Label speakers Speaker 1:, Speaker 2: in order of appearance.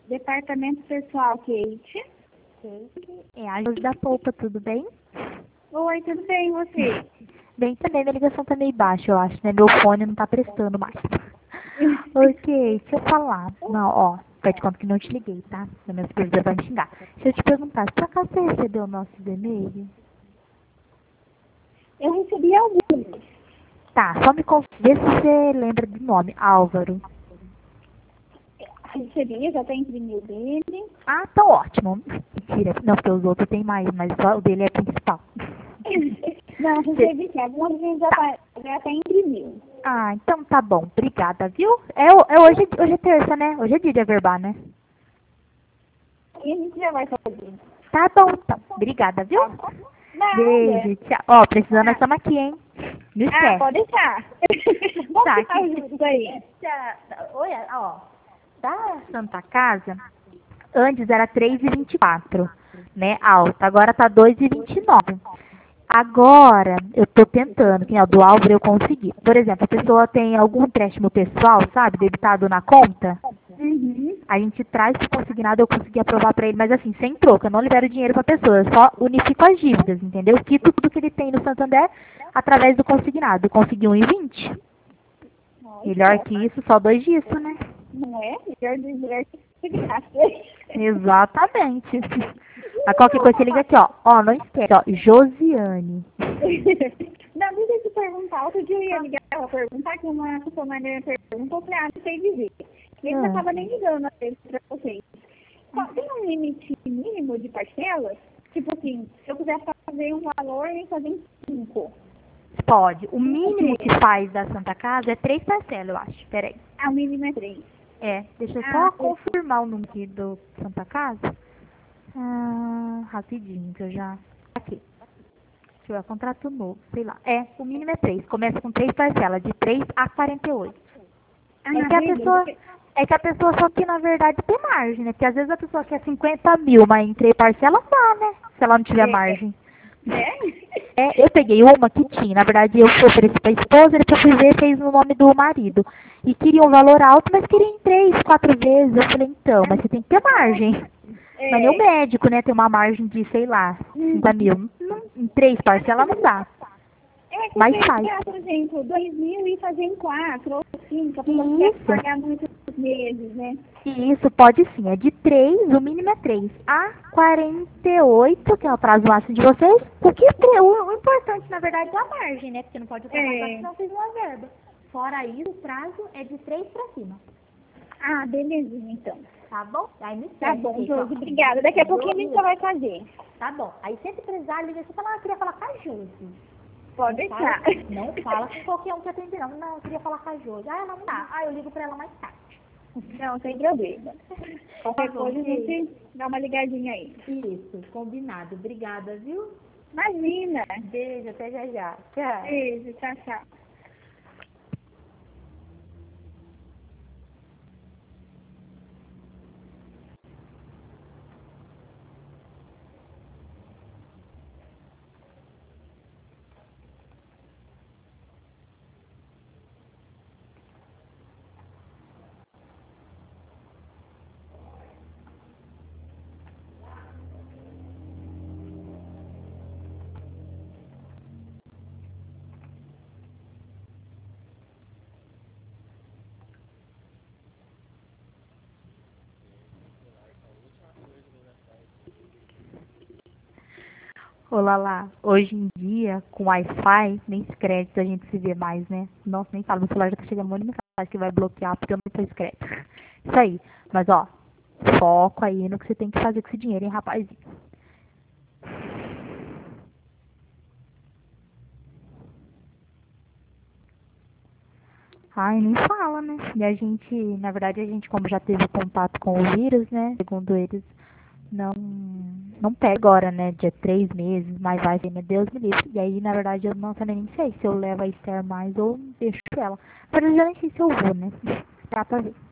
Speaker 1: Departamento Pessoal, Kate.
Speaker 2: É a Josi da Polpa, tudo bem?
Speaker 1: Oi, tudo bem, e você?
Speaker 2: Bem também, minha ligação tá meio baixa, eu acho, né? Meu fone não tá prestando mais. Ok, deixa eu falar. Não, ó, faz de conta que não te liguei, tá? A minha supervisora vai me xingar. Deixa eu te perguntar, por acaso você recebeu o nosso e-mail?
Speaker 1: Eu recebi alguns.
Speaker 2: Tá, só vê se você lembra do nome, Álvaro.
Speaker 1: Recebi, já até imprimiu dele.
Speaker 2: Ah, tá ótimo. Mentira, não, porque os outros tem mais, mas só o dele é principal.
Speaker 1: Não, recebi sim. Algumas vezes já até imprimiu.
Speaker 2: Ah, então tá bom, obrigada, viu? Hoje é terça, né? Hoje é dia de averbar, né?
Speaker 1: E a gente já vai fazer.
Speaker 2: Tá bom, então. Obrigada, viu?
Speaker 1: Nada.
Speaker 2: Beijo, tchau. Ó, precisando, nós estamos aqui, hein? Não esquece.
Speaker 1: Pode deixar. Vamos
Speaker 2: Tá,
Speaker 1: ficar juntos aí.
Speaker 2: Olha, ó, da Santa Casa, antes era 3,24, né, alta, agora tá 2,29. Agora, eu tô tentando, que nem o do Álvaro eu consegui. Por exemplo, a pessoa tem algum empréstimo pessoal, sabe, debitado na conta,
Speaker 1: Uhum.
Speaker 2: a gente traz pro consignado, eu consegui aprovar pra ele, mas assim, sem troca, eu não libero dinheiro pra pessoa, eu só unifico as dívidas, entendeu? Quito tudo que ele tem no Santander através do consignado. Consegui 1,20. Melhor que isso, só 2 disso, né?
Speaker 1: Não é? Melhor que graça.
Speaker 2: Exatamente. A qualquer coisa você liga aqui, ó. Ó, não esquece, ó. Josiane.
Speaker 1: Não, deixa eu te perguntar. Outro dia eu ia ligar pra perguntar que uma funcionária perguntou, eu falei, não sei dizer. Ele não estava nem ligando a vez pra vocês. Tem um limite mínimo de parcelas? Tipo assim, se eu quiser fazer um valor e fazer em 5.
Speaker 2: Pode. O mínimo que faz da Santa Casa é 3 parcelas, eu acho. Peraí.
Speaker 1: O mínimo é 3.
Speaker 2: É, deixa eu só confirmar o número aqui do Santa Casa. Rapidinho, que eu já... Aqui. Deixa eu ver, contrato novo, sei lá. É, o mínimo é 3. Começa com 3 parcelas, de 3 a 48. É que a pessoa só que, na verdade, tem margem, né? Porque às vezes a pessoa quer 50 mil, mas em 3 parcelas dá, né? Se ela não tiver margem. Eu peguei uma que tinha, na verdade eu ofereci pra esposa, ele pra fazer fez no nome do marido. E queria um valor alto, mas queria em 3, 4 vezes. Eu falei, então, mas você tem que ter margem. Mas nem o médico, né, tem uma margem de, sei lá, 50 mil. Em 3 parcelas não dá. Mas faz.
Speaker 1: Por exemplo, 2 mil e fazer em 4 ou 5, a pessoa quer pagar muitos meses, né?
Speaker 2: Isso, pode sim. É de 3, o mínimo é 3. A 48, que é o prazo máximo de vocês. Porque o importante, na verdade, é a margem, né? Porque não pode ultrapassar, senão fez uma verba. Fora isso, o prazo é de 3 pra cima.
Speaker 1: Belezinha, então.
Speaker 2: Tá bom? Aí me esquece.
Speaker 1: Tá bom, Josi, obrigada. Daqui a pouquinho a gente já vai fazer.
Speaker 2: Tá bom. Aí sempre precisar, liga assim e fala, eu queria falar com a Josi.
Speaker 1: Pode deixar.
Speaker 2: Não fala com qualquer um que atender, não. Não, eu queria falar com a Josi. Ela não tá. Eu ligo pra ela mais tarde.
Speaker 1: Não, sem problema. Qualquer coisa a gente dá uma ligadinha aí.
Speaker 2: Isso, combinado. Obrigada, viu?
Speaker 1: Imagina.
Speaker 2: Beijo, até já já. Tchau.
Speaker 1: Beijo, tchau, tchau.
Speaker 2: Olá lá. Hoje em dia, com Wi-Fi, nem crédito a gente se vê mais, né? Nossa, nem falo, meu celular já tá chegando um monte de mensagem que vai bloquear porque eu não fiz crédito. Isso aí. Mas, ó, foco aí no que você tem que fazer com esse dinheiro, hein, rapazinho. Ai, nem fala, né? E a gente, na verdade, a gente, como já teve contato com o vírus, né? Segundo eles, não, não pega agora, né? De 3 meses, mas vai ser, né? Deus me livre. E aí, na verdade, eu não também nem sei se eu levo a Esther mais ou deixo ela. Mas eu já nem sei se eu vou, né? Dá pra ver.